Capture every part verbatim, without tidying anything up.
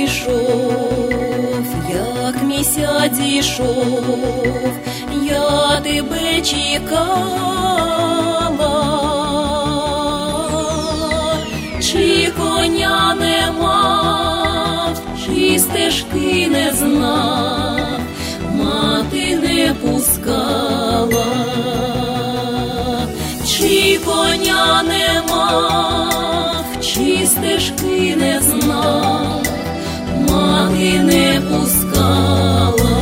прийшов, як місяць зійшов, я тебе чекала, чи коня не мав, чи стежки не знав, мати не пускала, чи коня не мав, чи стежки не знав, мати не пускала.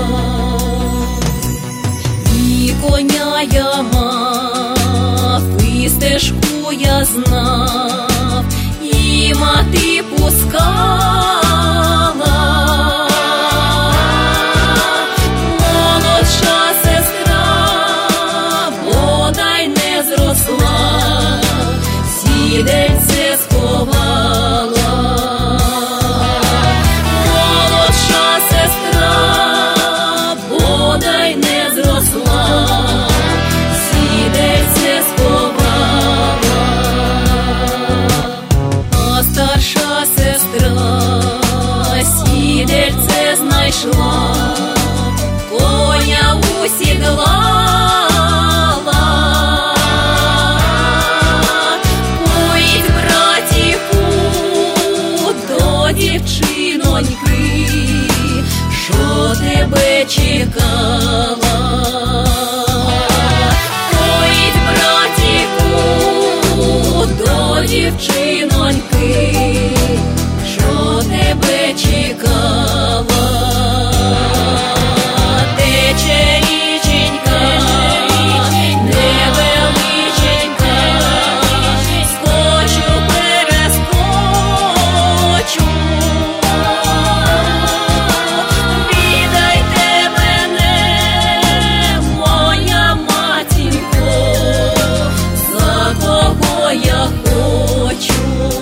І коня я мав, і стежку я знав, і мати пускала. Молодша сестра бодай не зросла, сідельце сховала. Молодша сестра бодай не зросла, сідельце сховала. А старша сестра сідельце знайшла, коня усідлала. Поїдь, братіку, до дівчиноньки, що тебе чекала. Поїдь, братіку, до дівчиноньки, що тебе чекала. Тече річенька, невеличенька, скочу, перескочу. Віддайте мене, моя матінко, за кого я хочу.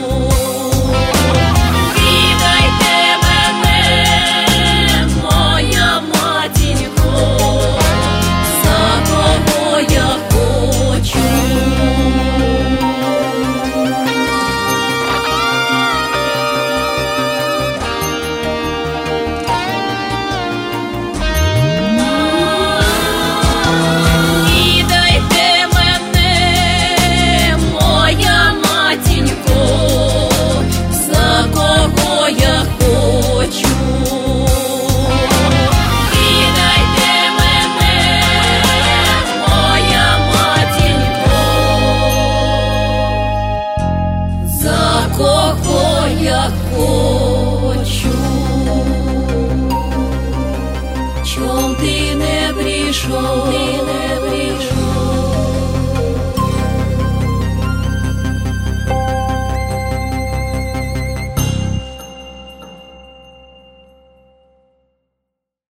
Віддайте мене, моя матінко, за кого я хочу. Віддайте мене, моя матінко, за кого я хочу. Віддайте мене, моя матінко, за кого я хочу. Чом ти не прийшов?